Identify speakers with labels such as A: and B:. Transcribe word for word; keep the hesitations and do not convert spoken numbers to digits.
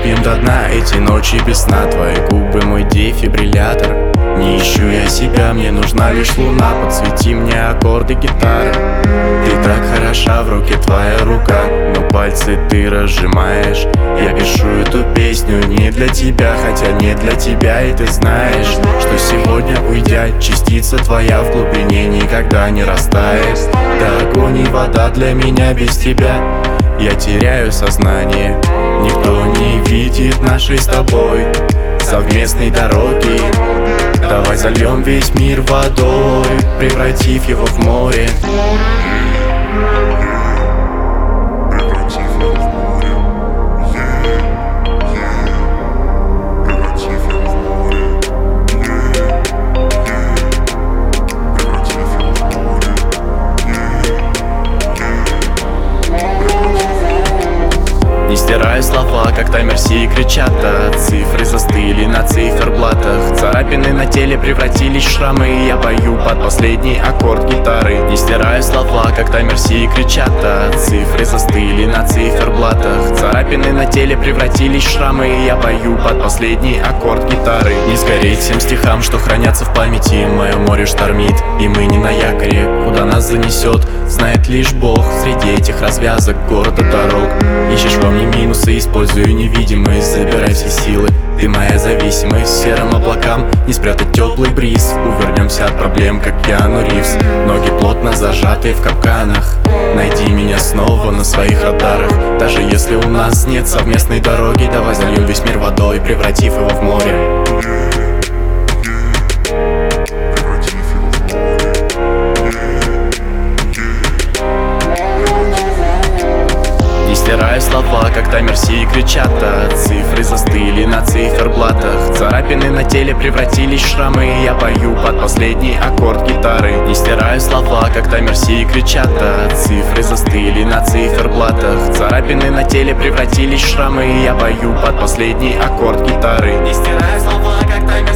A: Выпьем до дна эти ночи без сна. Твои губы мой дефибриллятор. Не ищу я себя, мне нужна лишь луна. Подсвети мне аккорды гитары. Ты так хороша, в руке твоя рука, но пальцы ты разжимаешь. Я пишу эту песню не для тебя, хотя не для тебя. И ты знаешь, что сегодня, уйдя, частица твоя в глубине никогда не растает. Да огонь и вода для меня без тебя. Я теряю сознание. Никто не видит нашей с тобой совместной дороги. Давай зальем весь мир водой, превратив его в море. Не стираю слова, как таймер сии кричат, а цифры застыли на циферблатах. Царапины на теле превратились в шрамы, и я пою под последний аккорд гитары. Не стираю слова, как таймер сии кричат, а цифры застыли на циферблатах. Царапины на теле превратились в шрамы, и я пою под последний аккорд гитары. Не сгореть всем стихам, что хранятся в памяти. Мое море штормит, и мы не на якоре. Куда нас занесет, знает лишь Бог. Среди этих развязок города дорог ищешь во мне минусы, использую невидимость. Забирай все силы, ты моя зависимость. Серым облакам не спрятать теплый бриз. Увернемся от проблем, как Киану Ривз. Ноги плотно зажатые в капканах. Найди меня снова на своих радарах. Даже если у нас нет совместной дороги, давай зальем весь мир водой, превратив его в море. Стираю слова, как таймер сии кричат, а цифры застыли на циферблатах. Царапины на теле превратились в шрамы, и я пою под последний аккорд гитары. Не стираю слова, как таймер сии кричат, а цифры застыли на циферблатах. Царапины на теле превратились в шрамы, и я пою под последний аккорд гитары. Не стираю слова, как таймер